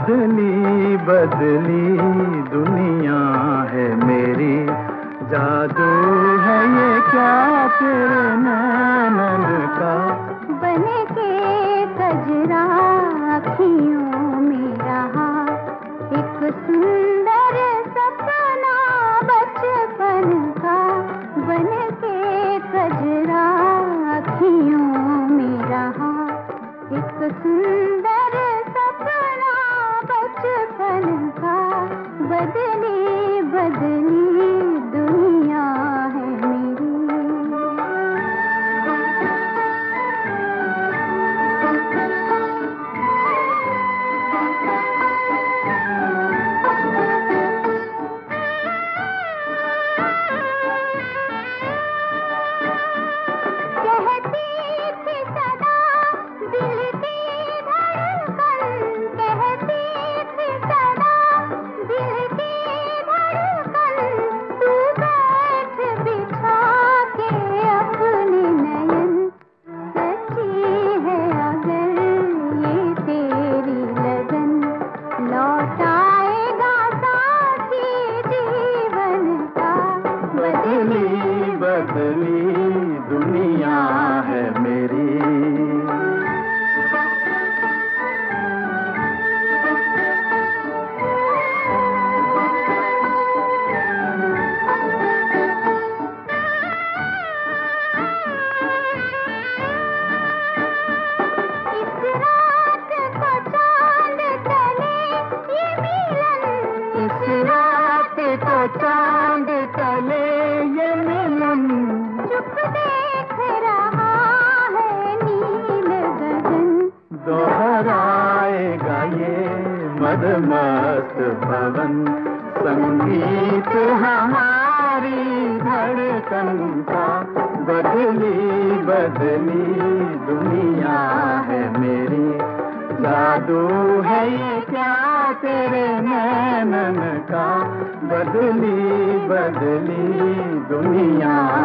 बदली बदली दुनिया है मेरी, जादू है ये क्या तेरे नैनन का। बन के कजरा अखियों में रहा एक सुंदर सपना बचपन का। बन के कजरा अखियों में रहा एक सुंदर सपना बचपन का। बदली बदली दुनिया है मेरी। बदली दुनिया है मेरी। चांद तले ये मिलन, चुप देख रहा है नील गगन। दोहराएगा ये मदमस्त पवन, संगीत हमारी धड़कन का। बदली बदली दुनिया है मेरी, जादू है ये क्या तेरे नैनन का। बदली बदली दुनिया